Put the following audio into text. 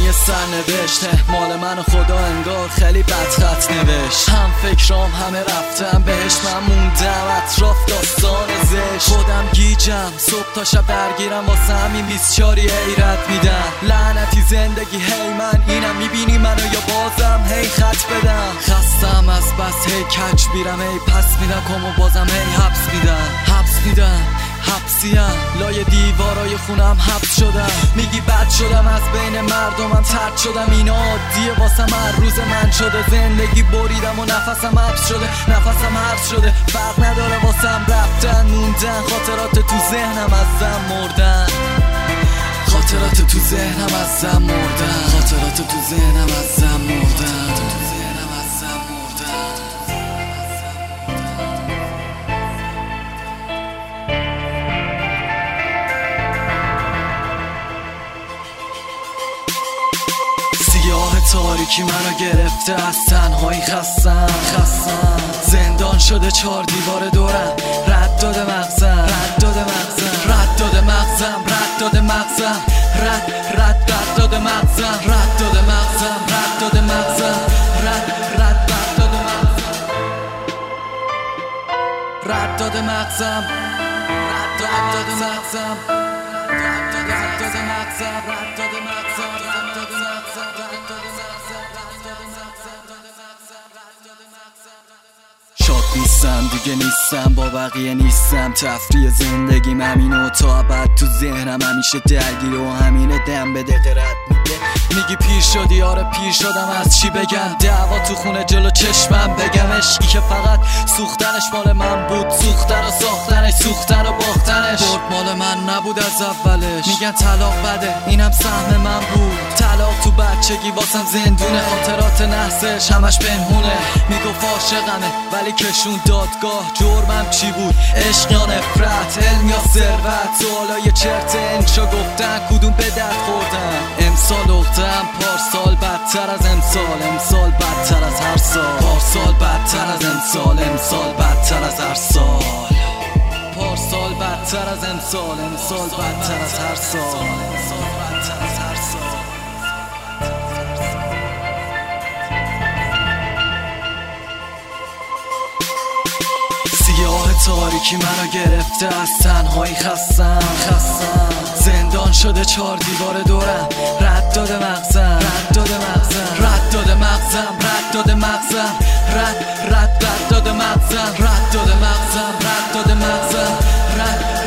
یه سرنوشته مال من و خدا انگار خیلی بد خط نوشت. هم فکرام همه رفتم بهش، من موندم اطراف داستان زشت. خودم گیجم صبح تا شب درگیرم، واسه همین 24 حیرت میدم. لعنتی زندگی هی من اینم، میبینی منو یا بازم هی خط بدم. خستم از بس هی کج میرم، هی پس میدم کمو بازم هی حبس میدم حبسیم لای دیوارای خونم حبس شدم. میگی بد شدم از بین مردمم ترد شدم، اینا عادیه واسم هر روز من شده. زندگی بریدم و نفسم حبس شده فرق نداره واسم رفتن موندن. خاطرات تو ذهنم ازم مردن، خاطرات تو ذهنم ازم مردن. تاریکی منو گرفته، از تنهایی خستم. زندان شده 4 دیوار دورم، رد داده مغزم شاد نیستم دیگه، نیستم با بقیه، نیستم تفریح زندگیم همینه و تا ابد تو ذهنم همیشه درگیره و همینه دم به دقیقه رد میده. میگی پیر شدی، آره پیر شدم، از چی بگم؟ دعوا تو خونه جلو چشمم بگم. عشقی که فقط سوختنش مال من بود، سوختن و ساختنش، سوختن و باختنش. برد مال من نبود از اولش. میگن طلاق بده، اینم سهم من بود. طلاق تو بچگی واسم زندونه، خاطرات نحسش همش پنهونه. میگفت عاشقمه ولی کشون دادگاه، جرمم چی بود؟ عشق یا نفرت، علم یا ثروت؟ سوالای چرت انشا گفتن، کدوم به درد خوردن؟ امسال اختم، پارسال بدتر از امسال بدتر از هر سال. پارسال بدتر از امسال بدتر از هر سال. پارسال بدتر از امسال بدتر از هر سال. سیاه تاریکی منو گرفته، از تنهایی خستم. زندان شده 4 دیوار دورم، رد داده مغزم رد